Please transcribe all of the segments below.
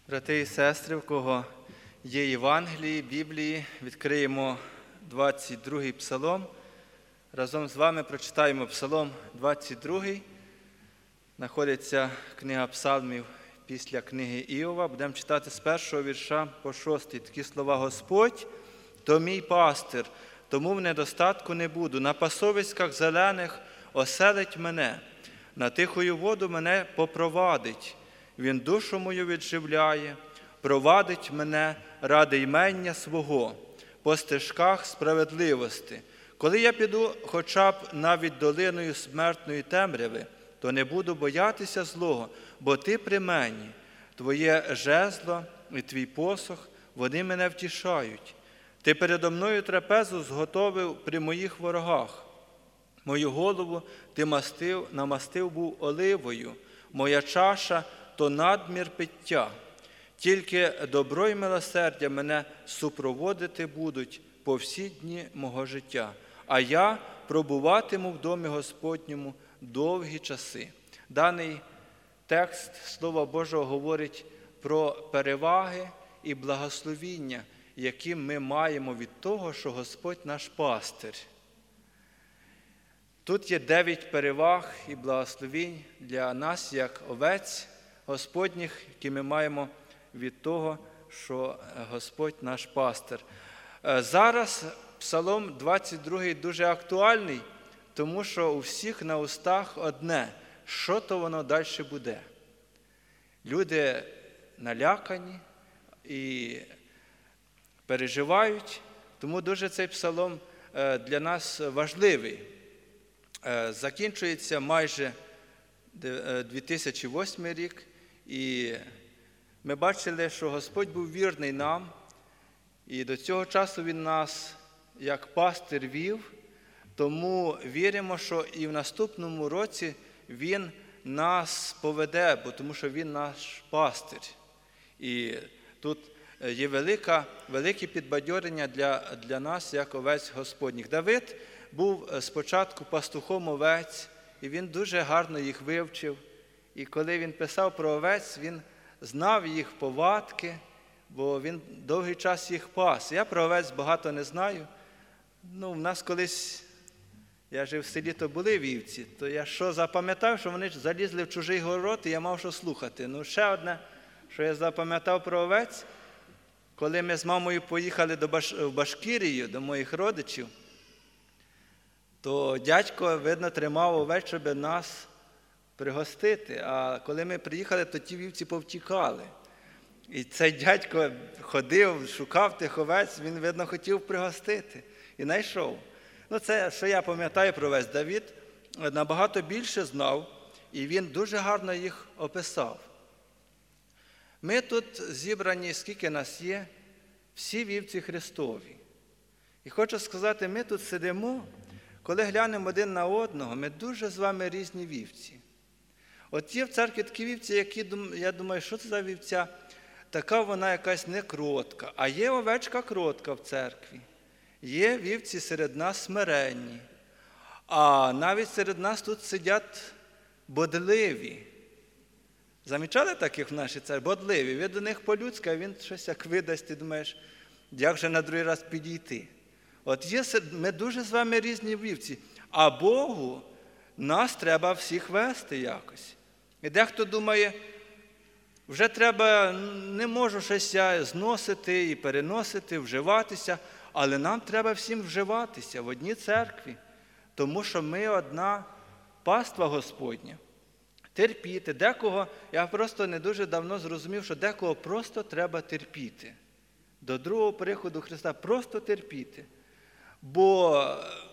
Брати і сестри, в кого є Євангелії, Біблії, відкриємо 22-й псалом. Разом з вами прочитаємо псалом 22-й. Знаходиться книга псалмів після книги Іова. Будемо читати з 1-го вірша по 6-й. Такі слова: «Господь – то мій пастир, тому в недостатку не буду. На пасовиськах зелених оселить мене, на тихою воду мене попровадить. Він душу мою відживляє, провадить мене ради ймення свого, по стежках справедливості. Коли я піду хоча б навіть долиною смертної темряви, то не буду боятися злого, бо ти при мені. Твоє жезло і твій посох, вони мене втішають. Ти передо мною трапезу зготовив при моїх ворогах. Мою голову ти намастив був оливою, моя чаша – то надмір пиття. Тільки добро й милосердя мене супроводити будуть по всі дні мого життя, а я пробуватиму в домі Господньому довгі часи». Даний текст Слова Божого говорить про переваги і благословіння, які ми маємо від того, що Господь наш пастир. Тут є 9 переваг і благословінь для нас, як овець Господніх, які ми маємо від того, що Господь наш пастир. Зараз Псалом 22 дуже актуальний, тому що у всіх на устах одне – що то воно далі буде. Люди налякані і переживають, тому дуже цей псалом для нас важливий. Закінчується майже 2008 рік, і ми бачили, що Господь був вірний нам, і до цього часу Він нас як пастир вів, тому віримо, що і в наступному році Він нас поведе, тому що Він наш пастир. І тут є велике підбадьорення для нас, як овець Господніх. Давид був спочатку пастухом овець, і він дуже гарно їх вивчив. І коли він писав про овець, він знав їх повадки, бо він довгий час їх пас. Я про овець багато не знаю. В нас колись, я жив в селі, то були вівці, то я що запам'ятав, що вони залізли в чужий город, і я мав що слухати. Ще одне, що я запам'ятав про овець, коли ми з мамою поїхали в Башкирію, до моїх родичів, то дядько, видно, тримав овець, щоб нас пригостити. А коли ми приїхали, то ті вівці повтікали. І цей дядько ходив, шукав тих овець, він, видно, хотів пригостити. І знайшов. Це, що я пам'ятаю про овець. Давид набагато більше знав, і він дуже гарно їх описав. Ми тут зібрані, скільки нас є, всі вівці Христові. І хочу сказати, ми тут сидимо, коли глянемо один на одного, ми дуже з вами різні вівці. От є в церкві такі вівці, які, я думаю, що це за вівця? Така вона якась не кротка. А є овечка кротка в церкві. Є вівці серед нас смиренні. А навіть серед нас тут сидять бодливі. Замічали таких в нашій церкві? Бодливі. Ви до них по-людськи, а він щось як видасть, ти думаєш, як же на другий раз підійти? От є, ми дуже з вами різні вівці, а Богу нас треба всіх вести якось. І дехто думає, вже треба, не можу щось я зносити і переносити, вживатися, але нам треба всім вживатися в одній церкві, тому що ми одна паства Господня. Терпіти. Декого, я просто не дуже давно зрозумів, що декого просто треба терпіти. До другого приходу Христа просто терпіти. Бо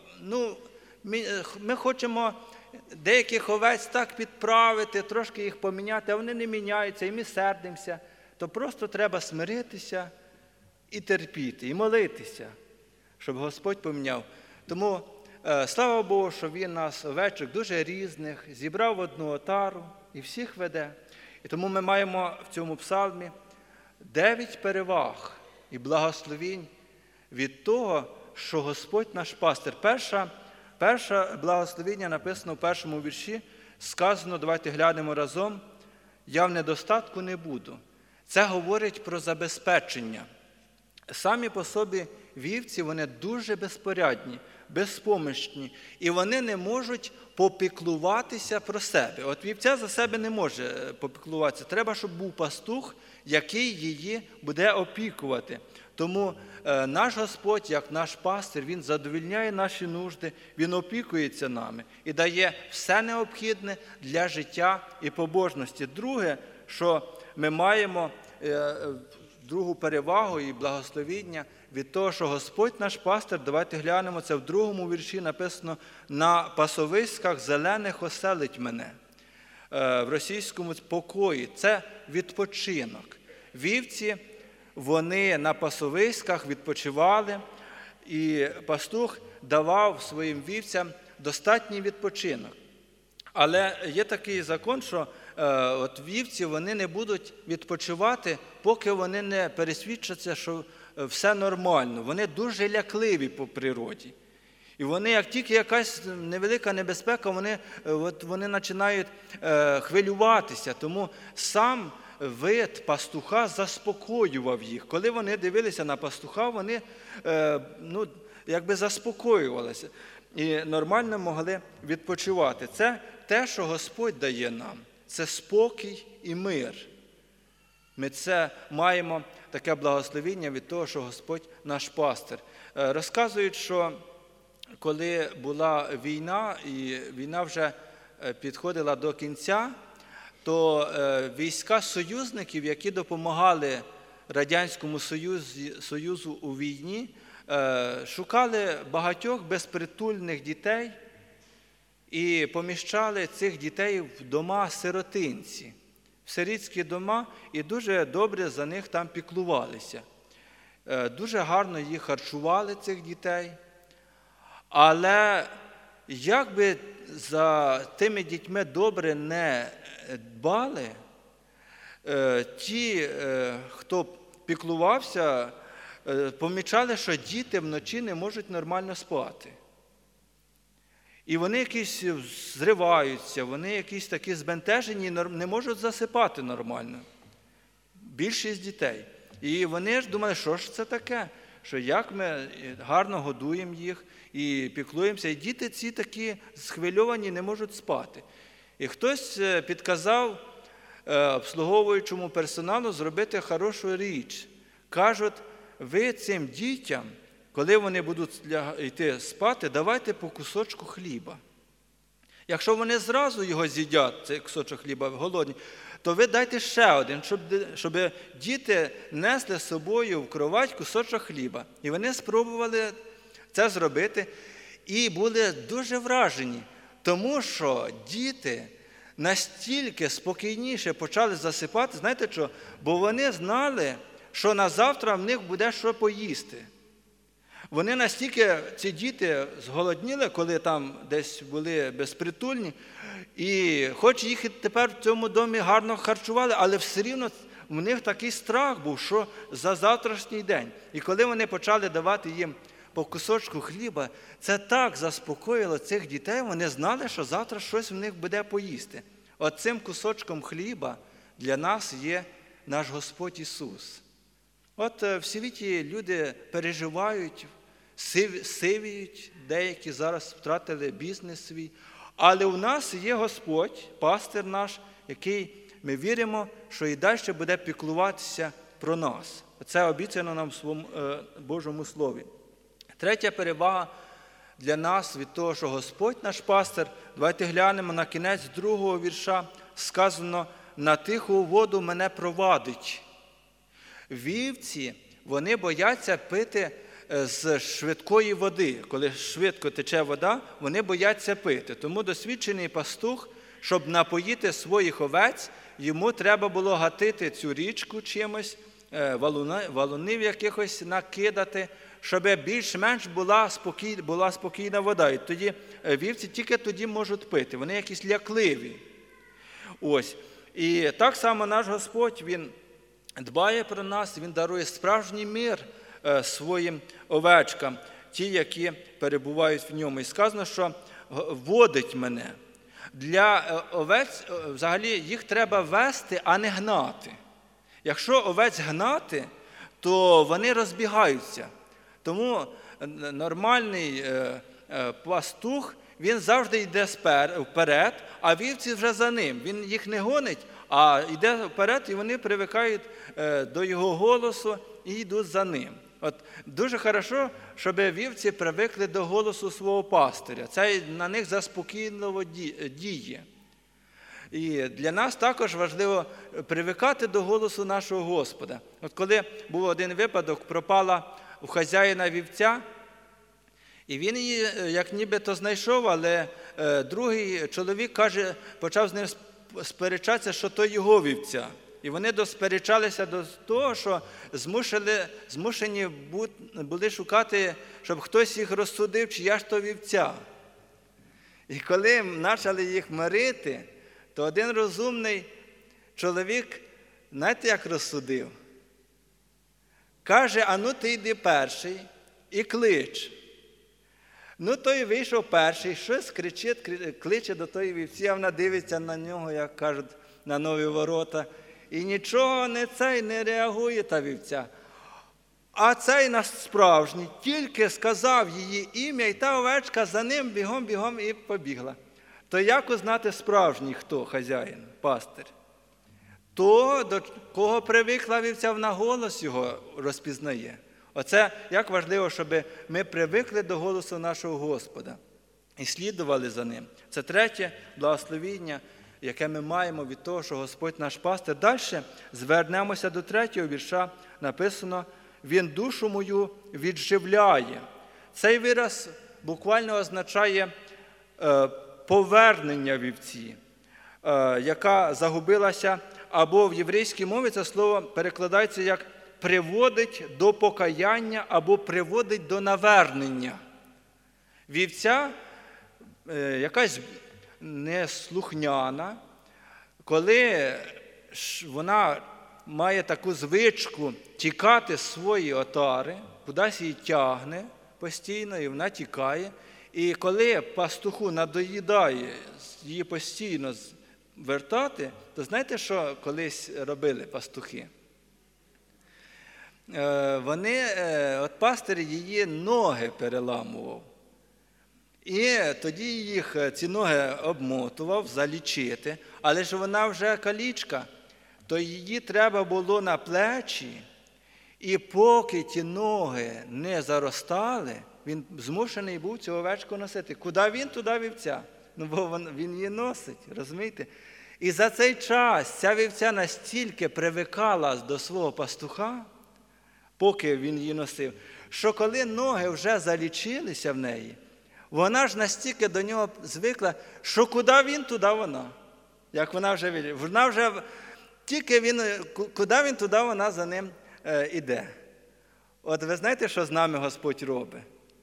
ми хочемо деяких овець так підправити, трошки їх поміняти, а вони не міняються, і ми сердимося. То просто треба смиритися і терпіти, і молитися, щоб Господь поміняв. Тому слава Богу, що Він нас, овечок дуже різних, зібрав в одну отару і всіх веде. І тому ми маємо в цьому псалмі 9 переваг і благословінь від того, що Господь наш пастир. Перше благословіння написано в 1 вірші, сказано, давайте глянемо разом: «Я в недостатку не буду». Це говорить про забезпечення. Самі по собі вівці, вони дуже безпорядні, безпомічні, і вони не можуть попіклуватися про себе. От вівця за себе не може попіклуватися. Треба, щоб був пастух, який її буде опікувати. Тому наш Господь, як наш пастир, Він задовольняє наші нужди, Він опікується нами і дає все необхідне для життя і побожності. Друге, що ми маємо, другу перевагу і благословіння від того, що Господь наш пастир, давайте глянемо, це в 2 вірші написано: «На пасовиськах зелених оселить мене». В російському покої. Це відпочинок. Вівці, вони на пасовиськах відпочивали, і пастух давав своїм вівцям достатній відпочинок. Але є такий закон, що от вівці, вони не будуть відпочивати, поки вони не пересвідчаться, що все нормально. Вони дуже лякливі по природі. І вони, як тільки якась невелика небезпека, вони починають хвилюватися. Тому сам вид пастуха заспокоював їх. Коли вони дивилися на пастуха, вони якби заспокоювалися і нормально могли відпочивати. Це те, що Господь дає нам. Це спокій і мир. Ми це маємо таке благословіння від того, що Господь наш пастир. Розказують, що коли була війна, і війна вже підходила до кінця, то війська союзників, які допомагали Радянському Союзу у війні, шукали багатьох безпритульних дітей і поміщали цих дітей в дома сиротинці, в сирітські дома, і дуже добре за них там піклувалися. Дуже гарно їх харчували, цих дітей. Але як би за тими дітьми добре не дбали, ті, хто піклувався, помічали, що діти вночі не можуть нормально спати. І вони якісь зриваються, вони якісь такі збентежені, не можуть засипати нормально. Більшість дітей. І вони ж думали, що ж це таке? Що як ми гарно годуємо їх і піклуємося, і діти ці такі схвильовані, не можуть спати. І хтось підказав обслуговуючому персоналу зробити хорошу річ. Кажуть, ви цим дітям, коли вони будуть йти спати, давайте по кусочку хліба. Якщо вони зразу його з'їдять, цей кусочок хліба, голодні, то ви дайте ще один, щоб діти несли з собою в кровать кусочок хліба. І вони спробували це зробити і були дуже вражені, тому що діти настільки спокійніше почали засипати, знаєте що? Бо вони знали, що на завтра в них буде що поїсти. Вони настільки, ці діти, зголодніли, коли там десь були безпритульні, і хоч їх тепер в цьому домі гарно харчували, але все рівно в них такий страх був, що за завтрашній день. І коли вони почали давати їм по кусочку хліба, це так заспокоїло цих дітей, вони знали, що завтра щось в них буде поїсти. От цим кусочком хліба для нас є наш Господь Ісус. От в світі люди переживають, сивіють, деякі зараз втратили бізнес свій. Але у нас є Господь, пастир наш, який ми віримо, що і далі буде піклуватися про нас. Це обіцяно нам в своєму Божому Слові. Третя перевага для нас від того, що Господь наш пастир, давайте глянемо на кінець 2 вірша, сказано: «На тиху воду мене провадить». Вівці, вони бояться пити з швидкої води. Коли швидко тече вода, вони бояться пити. Тому досвідчений пастух, щоб напоїти своїх овець, йому треба було гатити цю річку чимось, валунів якихось накидати, щоб більш-менш була спокійна вода. І тоді вівці тільки тоді можуть пити. Вони якісь лякливі. Ось. І так само наш Господь, Він дбає про нас, Він дарує справжній мир своїм овечкам, ті, які перебувають в ньому. І сказано, що водить мене. Для овець, взагалі, їх треба вести, а не гнати. Якщо овець гнати, то вони розбігаються. Тому нормальний пастух, він завжди йде вперед, а вівці вже за ним. Він їх не гонить, а йде вперед, і вони привикають до його голосу і йдуть за ним. От дуже хорошо, щоб вівці привикли до голосу свого пастиря. Це на них заспокійливо діє. І для нас також важливо привикати до голосу нашого Господа. От коли був один випадок, пропала у хазяїна вівця, і він її як нібито знайшов, але другий чоловік, каже, почав з ним сперечатися, що то його вівця. І вони досперечалися до того, що змушені були шукати, щоб хтось їх розсудив, чия ж то вівця. І коли почали їх мирити, то один розумний чоловік, знаєте, як розсудив? Каже, а ну ти йди перший і клич. Ну той вийшов перший, щось кричить, кличе до тої вівці, а вона дивиться на нього, як кажуть, на нові ворота. І нічого не реагує та вівця. А цей наш справжній тільки сказав її ім'я, і та овечка за ним бігом і побігла. То як узнати справжній хто хазяїн, пастир? То, до кого привикла вівця, вона голос його розпізнає. Оце як важливо, щоб ми привикли до голосу нашого Господа і слідували за ним. Це третє благословіння, яке ми маємо від того, що Господь наш пастир. Далі звернемося до 3-го вірша, написано: «Він душу мою відживляє». Цей вираз буквально означає повернення вівці, яка загубилася, або в єврейській мові це слово перекладається як «приводить до покаяння» або «приводить до навернення». Вівця якась неслухняна, коли вона має таку звичку тікати з своєї отари, кудись її тягне постійно, і вона тікає. І коли пастуху надоїдає її постійно вертати, то знаєте, що колись робили пастухи? Пастир її ноги переламував. І тоді їх ці ноги обмотував, залічити, але ж вона вже калічка, то її треба було на плечі, і поки ті ноги не заростали, він змушений був цю овечку носити. Куди він, туди вівця. Ну, бо він її носить, розумієте? І за цей час ця вівця настільки привикала до свого пастуха, поки він її носив, що коли ноги вже залічилися в неї, вона ж настільки до нього звикла, що куди він, туди вона. Як вона вже відчула. Вона вже, куди він, туди вона за ним іде. От ви знаєте, що з нами Господь робить?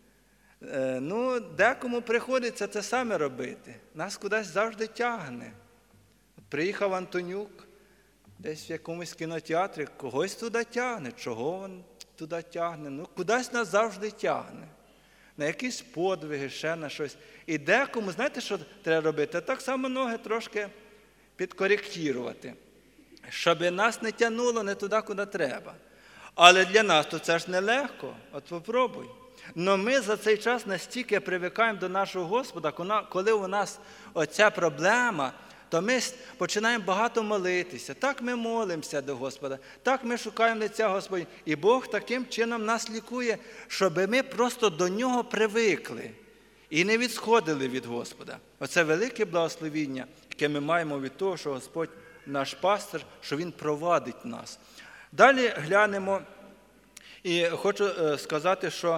Декому приходиться це саме робити. Нас кудись завжди тягне. Приїхав Антонюк, десь в якомусь кінотеатрі, когось туди тягне. Чого він туди тягне? Кудись нас завжди тягне. На якісь подвиги, ще на щось. І декому, знаєте, що треба робити? Так само ноги трошки підкоректувати, щоб нас не тягнуло не туди, куди треба. Але для нас то це ж нелегко. От попробуй. Но ми за цей час настільки привикаємо до нашого Господа, коли у нас оця проблема, то ми починаємо багато молитися. Так ми молимося до Господа, так ми шукаємо лиця Господня. І Бог таким чином нас лікує, щоб ми просто до Нього привикли і не відсходили від Господа. Оце велике благословіння, яке ми маємо від того, що Господь наш пастир, що Він провадить нас. Далі глянемо, і хочу сказати, що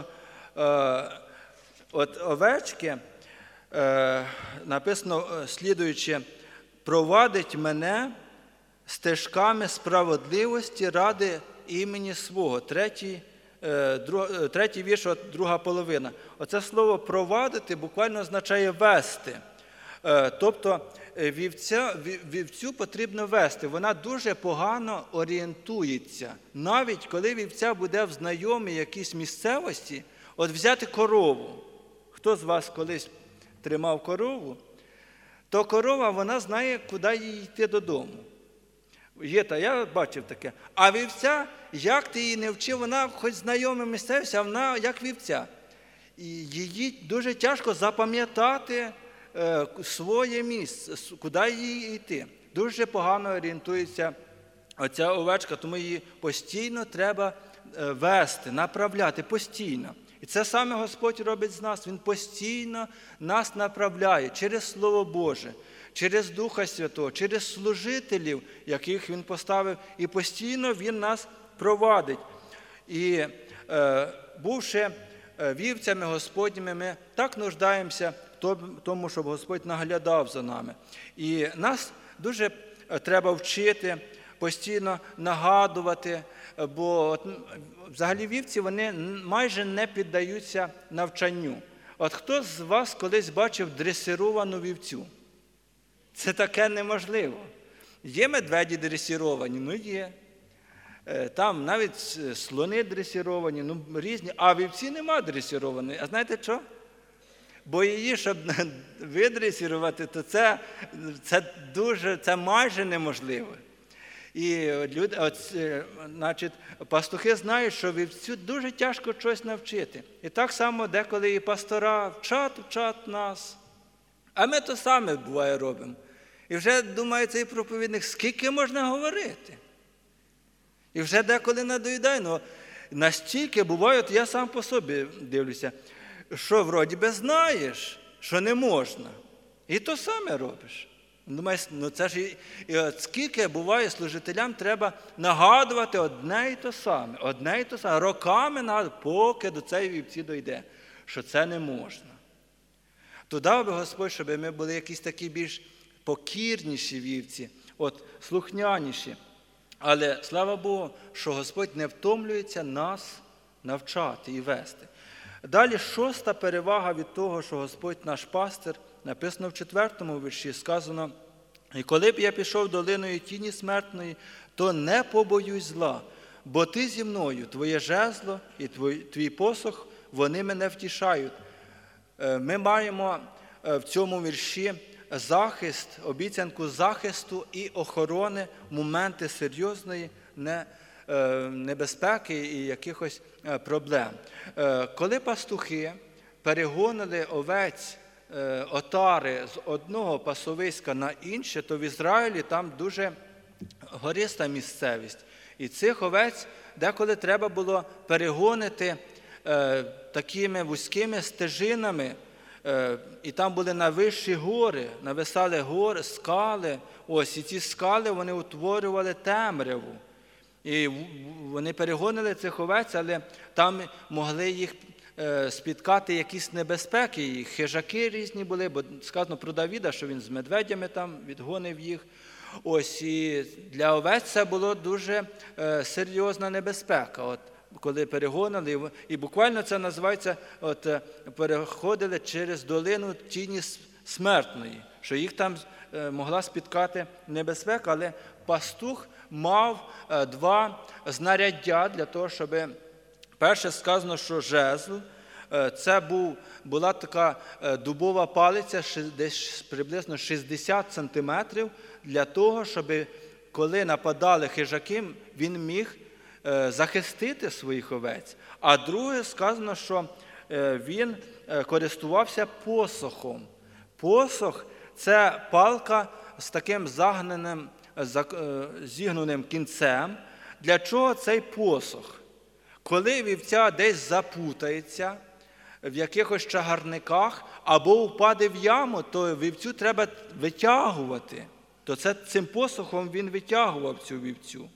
от овечки, написано слідуючи, «Провадить мене стежками справедливості ради імені свого». Третій вірш, друга половина. Оце слово «провадити» буквально означає «вести». Тобто вівцю потрібно вести. Вона дуже погано орієнтується. Навіть коли вівця буде в знайомій якійсь місцевості, от взяти корову. Хто з вас колись тримав корову? То корова, вона знає, куди їй йти додому. Я бачив таке. А вівця, як ти її не вчив, вона хоч знайома місцевість, а вона як вівця. І їй дуже тяжко запам'ятати своє місце, куди їй йти. Дуже погано орієнтується оця овечка, тому її постійно треба вести, направляти, постійно. І це саме Господь робить з нас. Він постійно нас направляє через Слово Боже, через Духа Святого, через служителів, яких Він поставив, і постійно Він нас провадить. І бувши вівцями Господніми, ми так нуждаємося в тому, щоб Господь наглядав за нами. І нас дуже треба вчити, постійно нагадувати, бо взагалі вівці, вони майже не піддаються навчанню. От хто з вас колись бачив дресировану вівцю? Це таке неможливо. Є медведі дресировані? Ну є. Там навіть слони дресировані, різні, а вівці нема дресированої. А знаєте що? Бо її, щоб видресирувати, то це майже неможливо. І пастухи знають, що вівцю дуже тяжко щось навчити. І так само деколи і пастора вчать нас. А ми то саме, буває, робимо. І вже думає цей проповідник, скільки можна говорити? І вже деколи надоїдає. Настільки буває, от я сам по собі дивлюся, що вроді би знаєш, що не можна. І то саме робиш. Думаєш, це ж і от скільки буває служителям треба нагадувати одне і то саме, роками нагадувати, поки до цієї вівці дойде, що це не можна. То дав би Господь, щоб ми були якісь такі більш покірніші вівці, слухняніші. Але слава Богу, що Господь не втомлюється нас навчати і вести. Далі 6-та перевага від того, що Господь наш пастир, написано в 4-му вірші, сказано: «І коли б я пішов долиною тіні смертної, то не побоюсь зла, бо ти зі мною, твоє жезло і твій посох, вони мене втішають». Ми маємо в цьому вірші захист, обіцянку захисту і охорони в моменти серйозної небезпеки і якихось проблем. Коли пастухи перегонили овець, отари з одного пасовиська на інше, то в Ізраїлі там дуже гориста місцевість. І цих овець деколи треба було перегонити такими вузькими стежинами, і там були найвищі гори, нависали гори, скали. І ці скали, вони утворювали темряву. І вони перегонили цих овець, але там могли їх спіткати якісь небезпеки, і хижаки різні були, бо сказано про Давіда, що він з медведями там відгонив їх. І для овець це було дуже серйозна небезпека. Коли перегонили, і буквально це називається, переходили через долину тіні смертної, що їх там могла спіткати небезпека, але пастух мав 2 знаряддя для того, щоб, перше сказано, що жезл, це була така дубова палиця, десь приблизно 60 сантиметрів, для того, щоб коли нападали хижаки, він міг захистити своїх овець. А друге сказано, що він користувався посохом. Посох – це палка з таким зігнутим кінцем. Для чого цей посох? Коли вівця десь запутається в якихось чагарниках або впаде в яму, то вівцю треба витягувати. То цим посохом він витягував цю вівцю.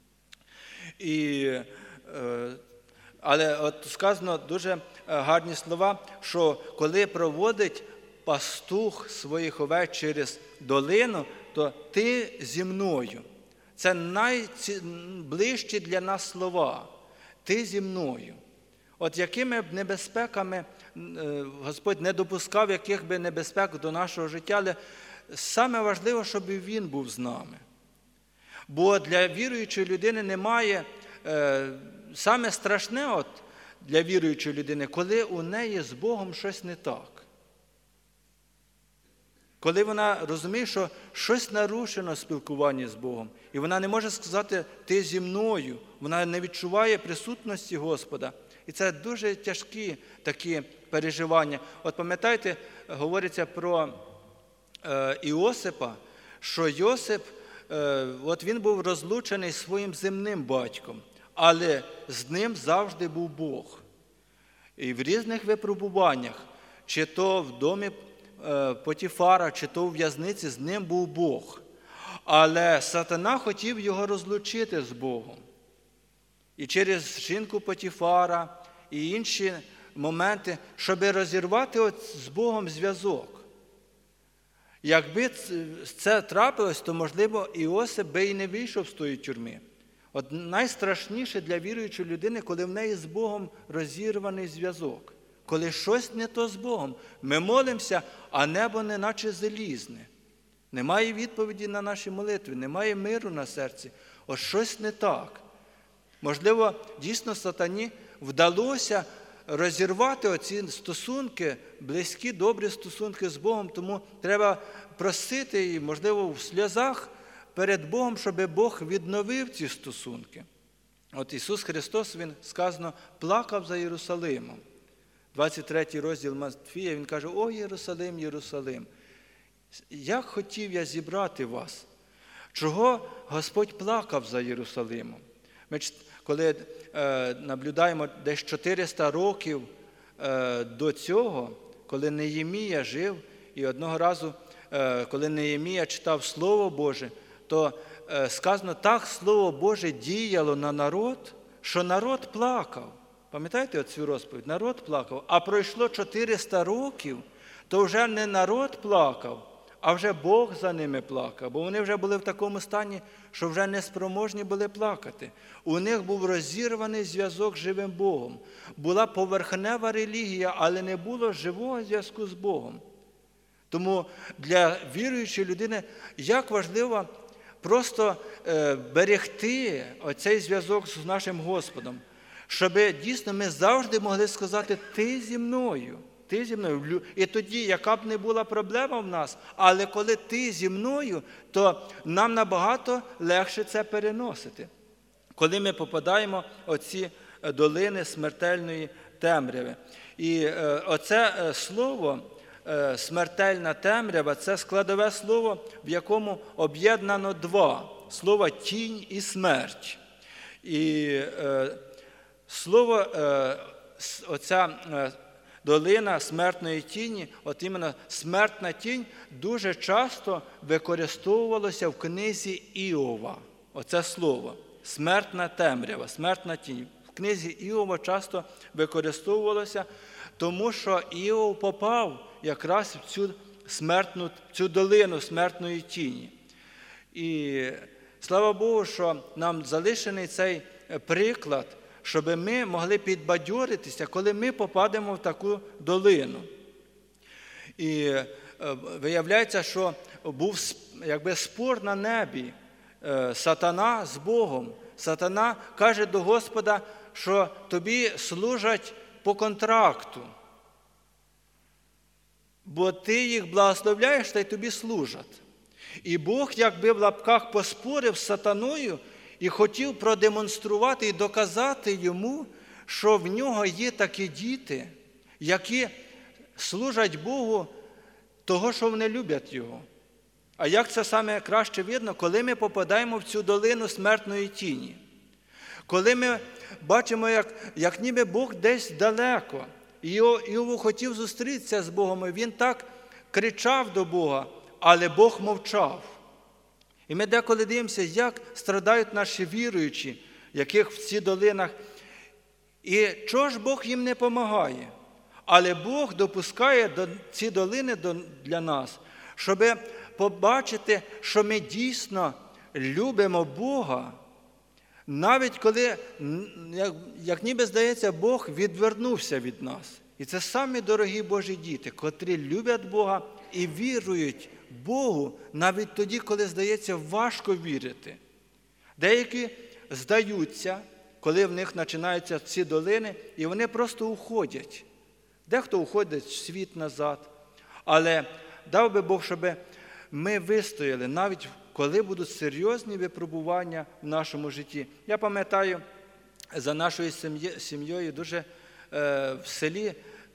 Але сказано дуже гарні слова, що коли проводить пастух своїх овець через долину, то ти зі мною. Це найближчі для нас слова. Ти зі мною. Якими б небезпеками Господь не допускав, яких би небезпек до нашого життя, але саме важливо, щоб і Він був з нами. Бо для віруючої людини немає, саме страшне для віруючої людини, коли у неї з Богом щось не так. коли вона розуміє, що щось нарушено в спілкуванні з Богом, і вона не може сказати «ти зі мною», вона не відчуває присутності Господа. І це дуже тяжкі такі переживання. От пам'ятаєте, говориться про Іосипа, що Йосип, от він був розлучений зі своїм земним батьком, але з ним завжди був Бог. І в різних випробуваннях, чи то в домі Потіфара, чи то в в'язниці, з ним був Бог. Але сатана хотів його розлучити з Богом. І через жінку Потіфара, і інші моменти, щоб розірвати з Богом зв'язок. Якби це трапилось, то, можливо, Іосип би і не вийшов з тої тюрми. От найстрашніше для віруючої людини, коли в неї з Богом розірваний зв'язок. Коли щось не то з Богом. Ми молимося, а небо неначе залізне. Немає відповіді на наші молитви, немає миру на серці. От щось не так. Можливо, дійсно сатані вдалося розірвати оці стосунки, близькі, добрі стосунки з Богом, тому треба просити і, можливо, в сльозах перед Богом, щоб Бог відновив ці стосунки. От Ісус Христос, Він, сказано, плакав за Єрусалимом. 23 розділ Матфія, Він каже: «О, Єрусалим, Єрусалим, як хотів я зібрати вас». Чого Господь плакав за Єрусалимом? Ми, коли наблюдаємо десь 400 років до цього, коли Неємія жив, і одного разу, коли Неємія читав Слово Боже, то сказано, так Слово Боже діяло на народ, що народ плакав. Пам'ятаєте оцю розповідь? Народ плакав. А пройшло 400 років, то вже не народ плакав, а вже Бог за ними плакав, бо вони вже були в такому стані, що вже неспроможні були плакати. У них був розірваний зв'язок з живим Богом. Була поверхнева релігія, але не було живого зв'язку з Богом. Тому для віруючої людини як важливо просто берегти оцей зв'язок з нашим Господом, щоб дійсно ми завжди могли сказати «ти зі мною». Ти зі мною. І тоді, яка б не була проблема в нас, але коли ти зі мною, то нам набагато легше це переносити. Коли ми попадаємо в оці долини смертельної темряви. І оце слово «смертельна темрява» – це складове слово, в якому об'єднано два слова «тінь» і «смерть». І слово оця долина смертної тіні, от іменно смертна тінь, дуже часто використовувалося в книзі Іова. Оце слово. Смертна темрява, смертна тінь. В книзі Іова часто використовувалося, тому що Іов попав якраз в цю долину смертної тіні. І слава Богу, що нам залишений цей приклад, щоб ми могли підбадьоритися, коли ми попадемо в таку долину. І виявляється, що був якби спор на небі сатана з Богом. Сатана каже до Господа, що тобі служать по контракту, бо ти їх благословляєш, та й тобі служать. І Бог, якби в лапках поспорив з сатаною, і хотів продемонструвати і доказати йому, що в нього є такі діти, які служать Богу того, що вони люблять Його. А як це саме краще видно, коли ми попадаємо в цю долину смертної тіні? Коли ми бачимо, як ніби Бог десь далеко, і Іов хотів зустрітися з Богом, і він так кричав до Бога, але Бог мовчав. І ми деколи дивимося, як страдають наші віруючі, яких в цих долинах. І чого ж Бог їм не допомагає? Але Бог допускає ці долини для нас, щоб побачити, що ми дійсно любимо Бога, навіть коли, як ніби здається, Бог відвернувся від нас. І це самі дорогі Божі діти, котрі люблять Бога і вірують Богу навіть тоді, коли, здається, важко вірити. Деякі здаються, коли в них починаються ці долини, і вони просто уходять. Дехто уходить в світ назад. Але дав би Бог, щоб ми вистояли, навіть коли будуть серйозні випробування в нашому житті. Я пам'ятаю, за нашою сім'єю дуже в селі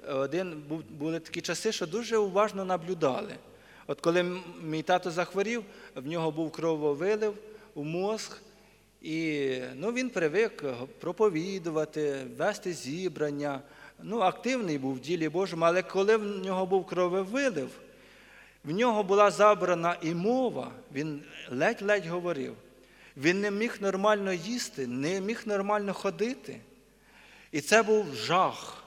були такі часи, що дуже уважно наблюдали. От коли мій тато захворів, в нього був крововилив у мозг, і він привик проповідувати, вести зібрання. Активний був в ділі Божому, але коли в нього був крововилив, в нього була забрана і мова, він ледь-ледь говорив. Він не міг нормально їсти, не міг нормально ходити. І це був жах.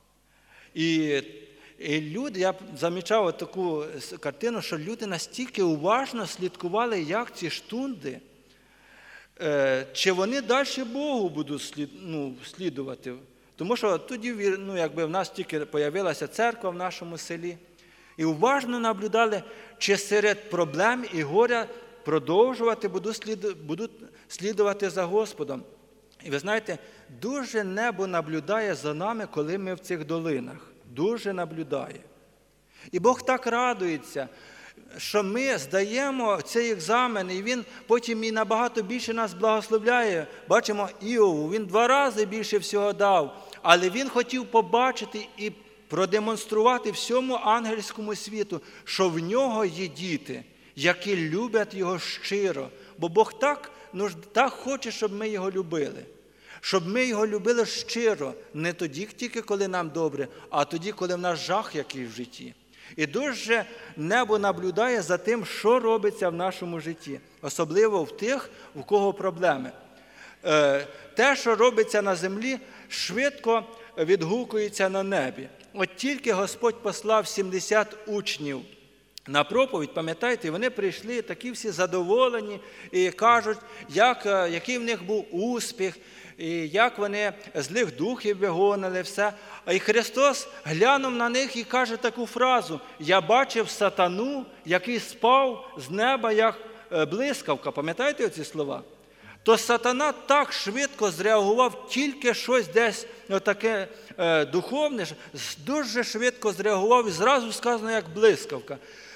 І люди, я замічав таку картину, що люди настільки уважно слідкували, як ці штунди, чи вони далі Богу будуть слідувати. Тому що тоді в нас тільки з'явилася церква в нашому селі. І уважно наблюдали, чи серед проблем і горя продовжувати будуть слідувати за Господом. І ви знаєте, дуже небо наблюдає за нами, коли ми в цих долинах. Дуже наблюдає. І Бог так радується, що ми здаємо цей екзамен, і Він потім і набагато більше нас благословляє. Бачимо Іову, він 2 рази більше всього дав, але він хотів побачити і продемонструвати всьому ангельському світу, що в нього є діти, які люблять його щиро. Бо Бог так хоче, щоб ми його любили. Щоб ми його любили щиро, не тоді тільки, коли нам добре, а тоді, коли в нас жах який в житті. І дуже небо наблюдає за тим, що робиться в нашому житті, особливо в тих, у кого проблеми. Те, що робиться на землі, швидко відгукується на небі. От тільки Господь послав 70 учнів на проповідь, пам'ятаєте, вони прийшли такі всі задоволені і кажуть, який в них був успіх, і як вони злих духів вигонили, все. І Христос глянув на них і каже таку фразу: «Я бачив сатану, який спав з неба, як блискавка». Пам'ятаєте ці слова? То сатана так швидко зреагував, тільки щось десь таке духовне, дуже швидко зреагував і зразу сказано, як блискавка.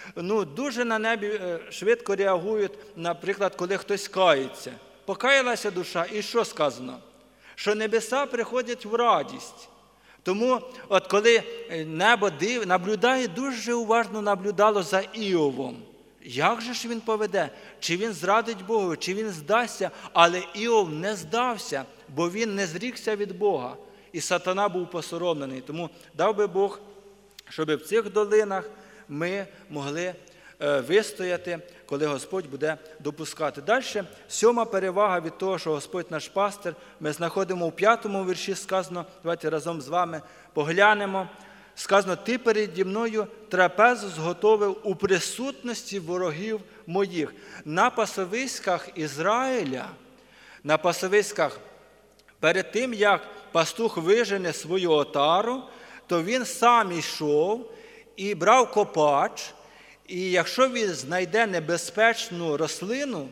Дуже на небі швидко реагують, наприклад, коли хтось кається. Покаялася душа, і що сказано? Що небеса приходять в радість. Тому, от коли небо наблюдає, дуже уважно наблюдало за Іовом. Як же ж він поведе? Чи він зрадить Богу, чи він здасться? Але Іов не здався, бо він не зрікся від Бога. І сатана був посоромлений. Тому дав би Бог, щоб в цих долинах ми могли вистояти, коли Господь буде допускати. Далі, 7 перевага від того, що Господь наш пастир, ми знаходимо у 5 вірші, сказано, давайте разом з вами поглянемо. Сказано: «Ти переді мною трапезу зготовив у присутності ворогів моїх». На пасовиськах Ізраїля, на пасовиськах, перед тим, як пастух вижене свою отару, то він сам йшов і брав копач, і якщо він знайде небезпечну рослину,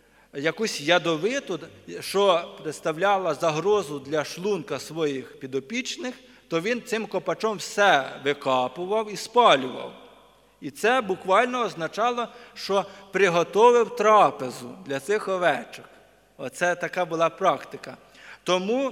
якусь ядовиту, що представляла загрозу для шлунка своїх підопічних, то він цим копачом все викапував і спалював. І це буквально означало, що приготовив трапезу для цих овечок. Оце така була практика. Тому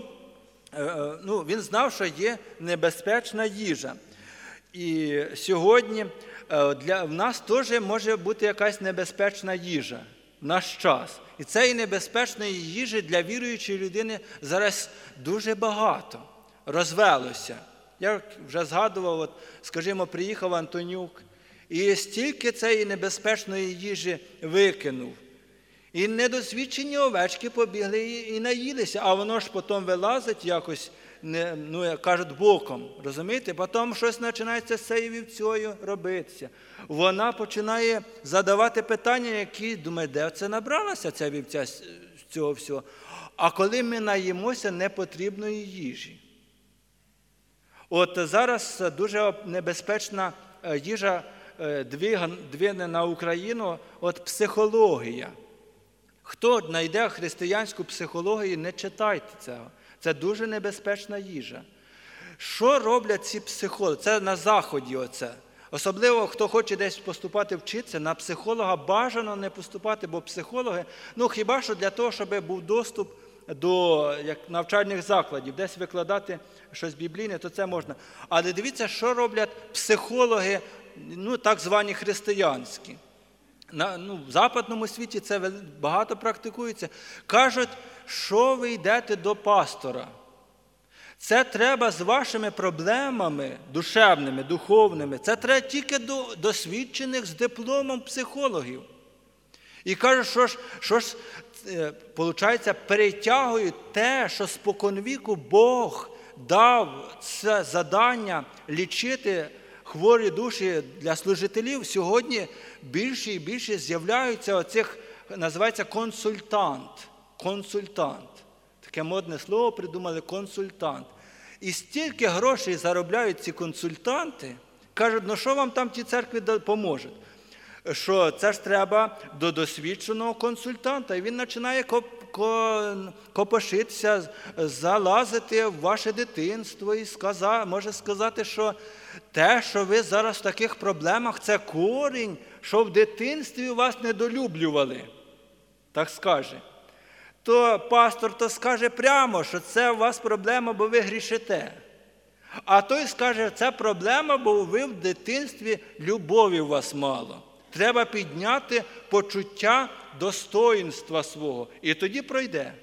він знав, що є небезпечна їжа. І сьогодні в нас теж може бути якась небезпечна їжа в наш час. І цієї небезпечної їжі для віруючої людини зараз дуже багато розвелося. Я вже згадував, скажімо, приїхав Антонюк, і стільки цієї небезпечної їжі викинув. І недосвідчені овечки побігли і наїлися, а воно ж потім вилазить якось, як кажуть, боком, розумієте? Потім щось починається з цією вівцею робитися. Вона починає задавати питання, які, думає, де це набралася ця вівця з цього всього? А коли ми наїмося непотрібної їжі. От зараз дуже небезпечна їжа двине на Україну, психологія. Хто знайде християнську психологію, не читайте цього. Це дуже небезпечна їжа. Що роблять ці психологи? Це на Заході оце. Особливо, хто хоче десь поступати вчитися, на психолога бажано не поступати, бо психологи, хіба що для того, щоб був доступ до навчальних закладів, десь викладати щось біблійне, то це можна. Але дивіться, що роблять психологи, так звані християнські. В западному світі це багато практикується. Кажуть, що ви йдете до пастора. Це треба з вашими проблемами душевними, духовними, це треба тільки до досвідчених з дипломом психологів. І кажуть, що ж виходить, перетягують те, що споконвіку Бог дав це завдання лічити хворі душі для служителів. Сьогодні більше і більше з'являються оцих, називається консультант. Таке модне слово придумали – консультант. І стільки грошей заробляють ці консультанти, кажуть, що вам там ті церкви поможуть? Що це ж треба до досвідченого консультанта, і він починає копошитися, залазити в ваше дитинство і може сказати, що те, що ви зараз в таких проблемах, це корінь, що в дитинстві вас недолюблювали, так скаже. То пастор то скаже прямо, що це у вас проблема, бо ви грішите. А той скаже, це проблема, бо ви в дитинстві любові у вас мало. Треба підняти почуття достоїнства свого. І тоді пройде.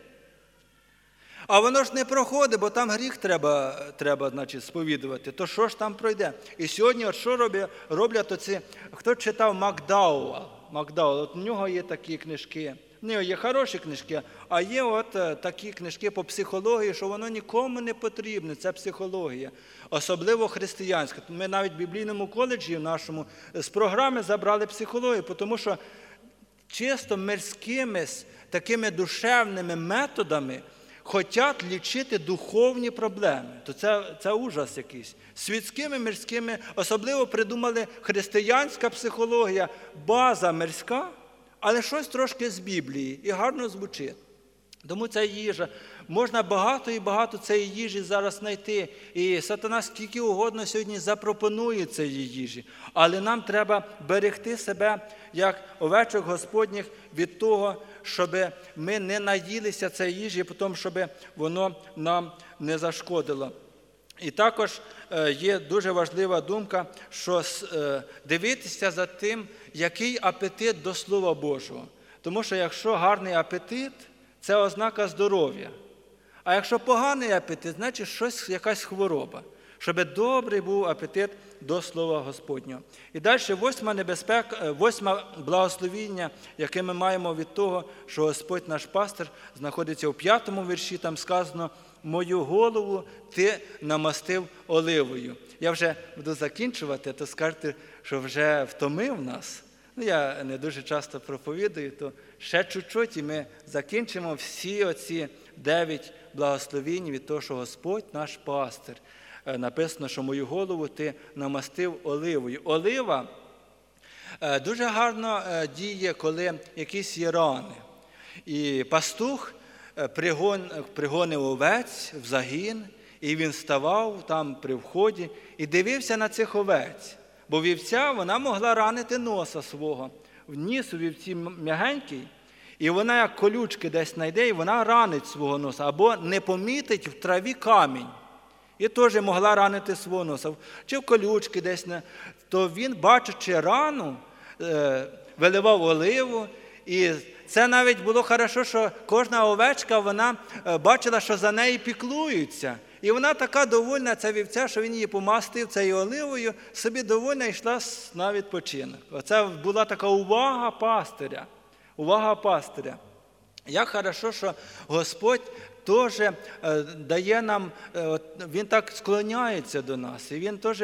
А воно ж не проходить, бо там гріх треба сповідувати. То що ж там пройде? І сьогодні що роблять оці, хто читав Макдауелл, у нього є такі книжки. У нього є хороші книжки, а є такі книжки по психології, що воно нікому не потрібне, це психологія. Особливо християнська. Ми навіть в біблійному коледжі в нашому з програми забрали психологію, тому що чисто мирськими, такими душевними методами хочуть лічити духовні проблеми. То це ужас якийсь. Світськими, мирськими, особливо придумали християнська психологія, база мирська, але щось трошки з Біблії і гарно звучить. Тому ця їжа, можна багато і багато цієї їжі зараз знайти. І сатана скільки угодно сьогодні запропонує цієї їжі. Але нам треба берегти себе, як овечок Господніх, від того, щоб ми не наїлися цієї їжі, тому щоб воно нам не зашкодило. І також є дуже важлива думка, що дивитися за тим, який апетит до Слова Божого. Тому що якщо гарний апетит, це ознака здоров'я. А якщо поганий апетит, значить якась хвороба. Щоб добрий був апетит до Слова Господнього. І далі 8 небезпека, 8 благословіння, яке ми маємо від того, що Господь наш пастир знаходиться у 5 вірші, там сказано: «Мою голову ти намастив оливою». Я вже буду закінчувати, то скажете, що вже втомив нас. Я не дуже часто проповідую, то ще чуть-чуть, і ми закінчимо всі оці 9 благословінь від того, що Господь наш пастир. Написано, що мою голову ти намастив оливою. Олива дуже гарно діє, коли якісь є рани. І пастух пригонив овець в загін, і він ставав там при вході і дивився на цих овець. Бо вівця, вона могла ранити носа свого. Ніс у вівці м'ягенький, і вона як колючки десь знайде, і вона ранить свого носа. Або не помітить в траві камінь. І теж могла ранити свого носа. Чи в колючки десь. То він, бачачи рану, виливав оливу. І це навіть було хорошо, що кожна овечка, вона бачила, що за неї піклуються. І вона така довольна, ця вівця, що він її помастив цією оливою, собі довольна йшла на відпочинок. Оце була така увага пастиря. Увага пастиря. Як хорошо, що Господь теж дає нам, Він так склоняється до нас, і Він теж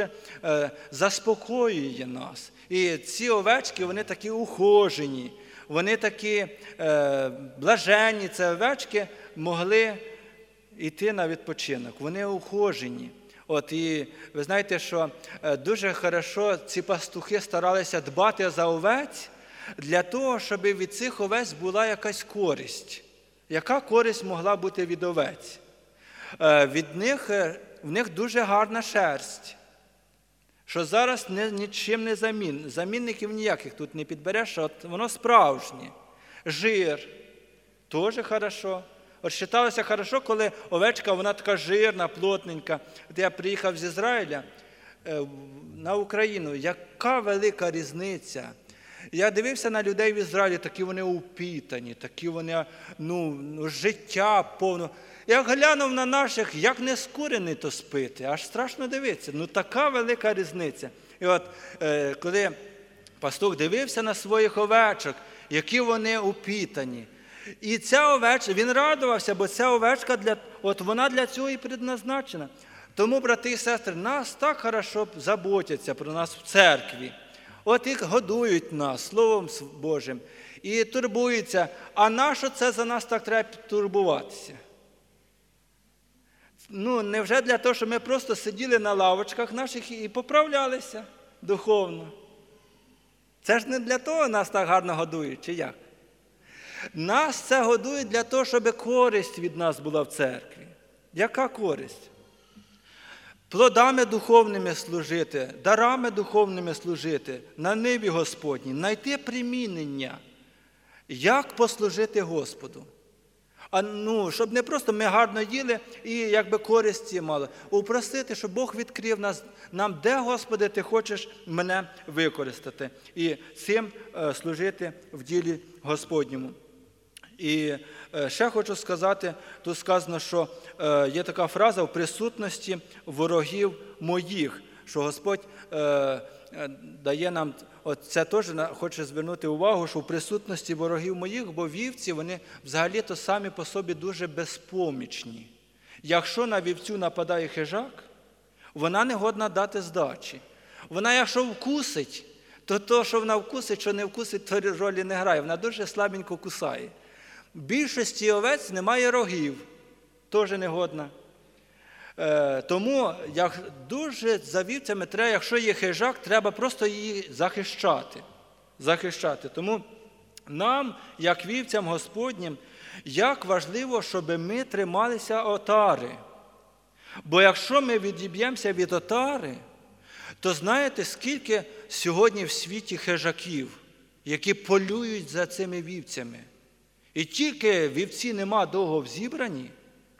заспокоює нас. І ці овечки, вони такі ухожені, вони такі блаженні, ці овечки могли йти на відпочинок, вони ухожені. І ви знаєте, що дуже хорошо ці пастухи старалися дбати за овець, для того, щоб від цих овець була якась користь. Яка користь могла бути від овець? В них дуже гарна шерсть. що зараз нічим не замінників ніяких тут не підбереш, от воно справжнє. Жир теж хорошо. От вважалося хорошо, коли овечка, вона така жирна, плотненька. От я приїхав з Ізраїля на Україну, яка велика різниця. Я дивився на людей в Ізраїлі, такі вони упітані, такі вони, життя повно. Я глянув на наших, як не скурений то спити, аж страшно дивитися. Така велика різниця. І от, коли пастух дивився на своїх овечок, які вони упітані. І ця овечка, він радувався, бо ця овечка, вона для цього і предназначена. Тому, брати і сестри, нас так хорошо заботяться про нас в церкві. От їх годують нас Словом Божим і турбуються. А нащо це за нас так треба турбуватися? Невже для того, щоб ми просто сиділи на лавочках наших і поправлялися духовно? Це ж не для того нас так гарно годують, чи як? Нас це годує для того, щоб користь від нас була в церкві. Яка користь? Плодами духовними служити, дарами духовними служити, на ниві Господній, знайти примінення, як послужити Господу. Щоб не просто ми гарно їли і якби користі мали. Упросити, щоб Бог відкрив нам, де, Господи, Ти хочеш мене використати. І цим служити в ділі Господньому. І ще хочу сказати, тут сказано, що є така фраза «в присутності ворогів моїх», що Господь дає нам, це теж хоче звернути увагу, що в присутності ворогів моїх, бо вівці, вони взагалі-то самі по собі дуже безпомічні. Якщо на вівцю нападає хижак, вона не годна дати здачі. Вона, якщо вкусить, то, що вона вкусить, що не вкусить, то ролі не грає. Вона дуже слабенько кусає. В більшості овець немає рогів, теж негодна. Тому дуже за вівцями треба, якщо є хижак, треба просто її захищати. Тому нам, як вівцям Господнім, як важливо, щоб ми трималися отари. Бо якщо ми відіб'ємося від отари, то знаєте, скільки сьогодні в світі хижаків, які полюють за цими вівцями. І тільки вівці нема довго в зібранні,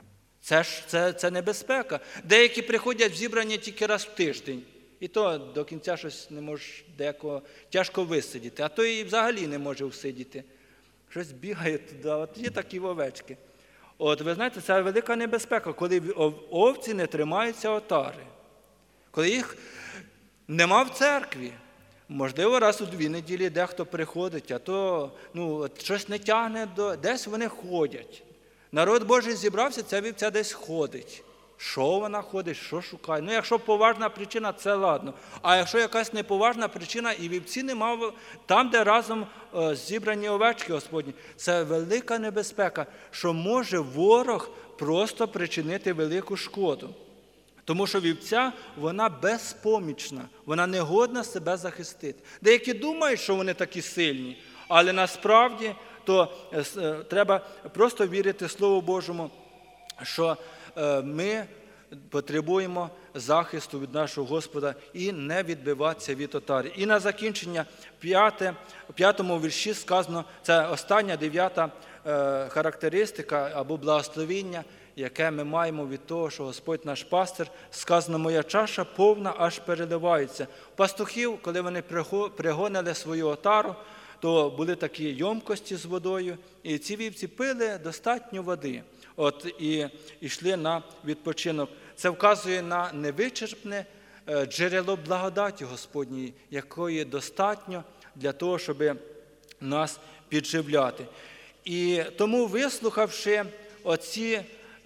це небезпека. Деякі приходять в зібрання тільки раз в тиждень. І то до кінця щось не може декого тяжко висидіти. А то і взагалі не може всидіти. Щось бігає туди. От є такі овечки. От ви знаєте, це велика небезпека, коли овці не тримаються отари. Коли їх нема в церкві. Можливо, раз у 2 неділі дехто приходить, а то щось не тягне, десь вони ходять. Народ Божий зібрався, ця вівця десь ходить. Що вона ходить, що шукає? Якщо поважна причина, це ладно. А якщо якась неповажна причина, і вівці нема там, де разом зібрані овечки Господні, це велика небезпека, що може ворог просто причинити велику шкоду. Тому що вівця, вона безпомічна, вона не годна себе захистити. Деякі думають, що вони такі сильні, але насправді то треба просто вірити Слову Божому, що ми потребуємо захисту від нашого Господа і не відбиватися від отари. І на закінчення в 5-му вірші сказано, це остання 9-та характеристика або благословіння, яке ми маємо від того, що Господь наш пастир, сказано, моя чаша повна, аж переливається. Пастухів, коли вони пригонили свою отару, то були такі ємкості з водою, і ці вівці пили достатньо води. І йшли на відпочинок. Це вказує на невичерпне джерело благодаті Господньої, якої достатньо для того, щоб нас підживляти. І тому, вислухавши оці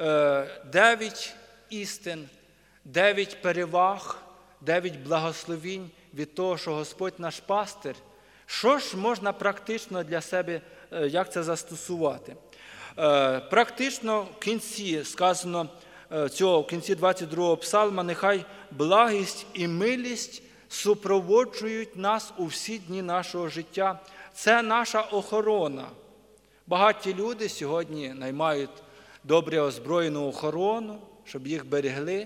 9 істин, 9 переваг, 9 благословінь від того, що Господь наш пастир, що ж можна практично для себе, як це застосувати? Практично в кінці сказано, в кінці 22-го псалма, нехай благість і милість супроводжують нас у всі дні нашого життя. Це наша охорона. Багаті люди сьогодні наймають добре озброєну охорону, щоб їх берегли,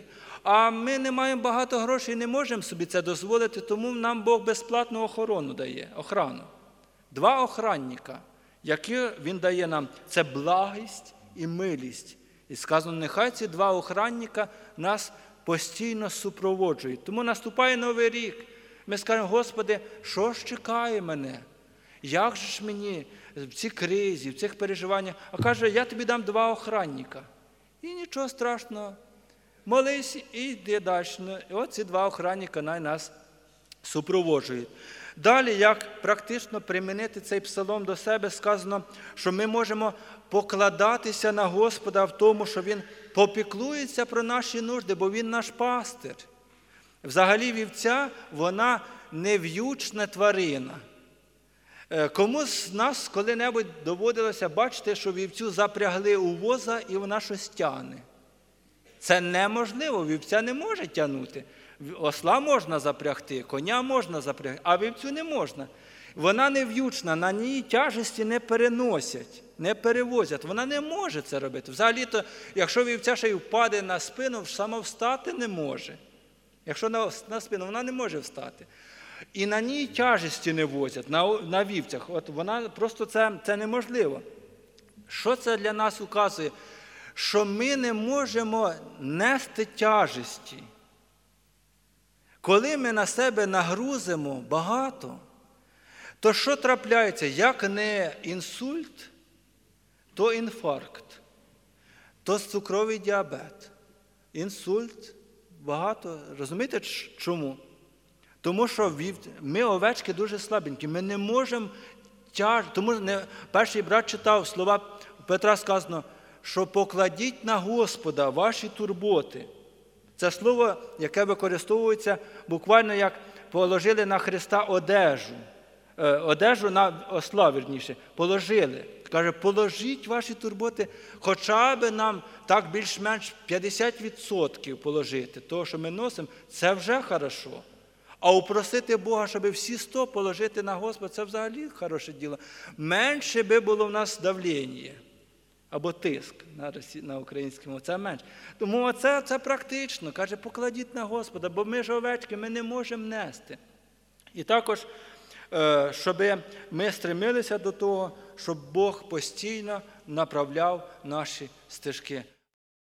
А ми не маємо багато грошей і не можемо собі це дозволити, тому нам Бог безплатну охорону дає, охрану. 2 охранника, які Він дає нам, це благість і милість. І сказано, нехай ці 2 охранника нас постійно супроводжують. Тому наступає Новий рік. Ми скажемо, Господи, що ж чекає мене? Як же ж мені в цій кризі, в цих переживаннях? А каже, я тобі дам 2 охранника. І нічого страшного. Молись і йди далі. І от ці 2 охранника нас супроводжують. Далі, як практично примінити цей псалом до себе, сказано, що ми можемо покладатися на Господа в тому, що Він попіклується про наші нужди, бо Він наш пастир. Взагалі вівця, вона не в'ючна тварина. Кому з нас коли-небудь доводилося бачити, що вівцю запрягли у воза і вона щось тягне? Це неможливо, вівця не може тягнути. Осла можна запрягти, коня можна запрягти, а вівцю не можна. Вона не в'ючна, на ній тяжесті не переносять, не перевозять. Вона не може це робити. Взагалі-то, якщо вівця ще й впаде на спину, сама встати не може. Якщо на спину, вона не може встати. І на ній тяжесті не возять, на вівцях. От вона просто це неможливо. Що це для нас указує? Що ми не можемо нести тяжесті. Коли ми на себе нагрузимо багато, то що трапляється? Як не інсульт, то інфаркт, то цукровий діабет, інсульт, багато. Розумієте чому? Тому що ми, овечки, дуже слабенькі, ми не можемо тому перший брат читав слова Петра, сказано, що покладіть на Господа ваші турботи. Це слово, яке використовується буквально як положили на Христа одежу. Одежу на осла, вірніше, положили. Каже, положіть ваші турботи, хоча б нам так більш-менш 50% положити. Того, що ми носимо, це вже хорошо. А упросити Бога, щоб всі 100 положити на Господа, це взагалі хороше діло. Менше би було в нас давлення. Або тиск на українському, це менше. Тому це практично. Каже, покладіть на Господа, бо ми ж овечки, ми не можемо нести. І також, щоб ми стремилися до того, щоб Бог постійно направляв наші стежки.